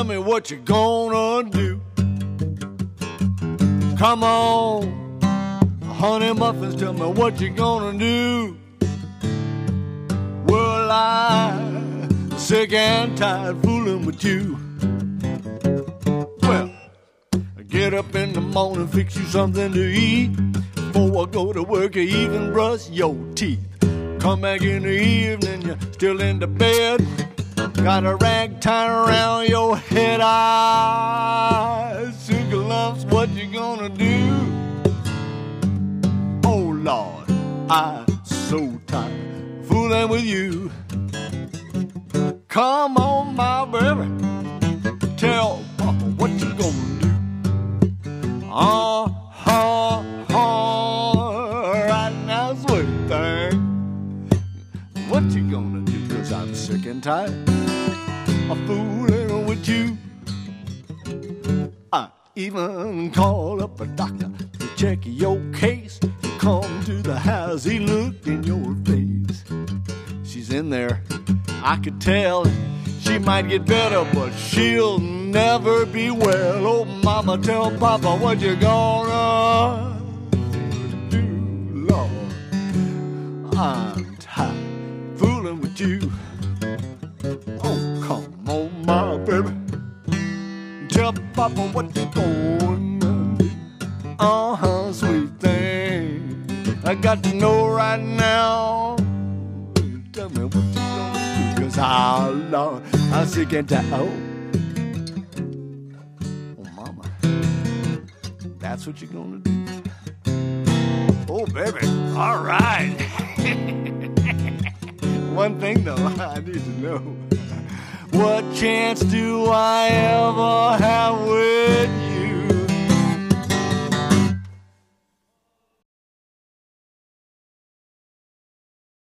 Tell me what you gonna do. Come on, honey muffins, tell me what you gonna do. Well, I'm sick and tired fooling with you. Well, get up in the morning, fix you something to eat. Before I go to work, you even brush your teeth. Come back in the evening, you're still in the bed. Got a rag tied around your head. Sugar lumps, what you gonna do? Oh Lord, I'm so tired fooling with you. Come on, my baby, tell Papa what you gonna do. Right now, sweet thing, what you gonna do? 'Cause I'm sick and tired of fooling with you. I even call up a doctor to check your case. He come to the house, he looked in your face. She's in there, I could tell. She might get better, but she'll never be well. Oh, mama, tell Papa what you gonna do, Lord. I'm tired fooling with you. Oh, come on, my baby, tell Papa what you gonna do. Sweet thing, I got to know right now. Tell me what you gonna do, 'cause Lord, I'm sick and tired. Oh, mama, that's what you're gonna do. Oh, baby, all right. One thing though, I need to know, what chance do I ever have with you?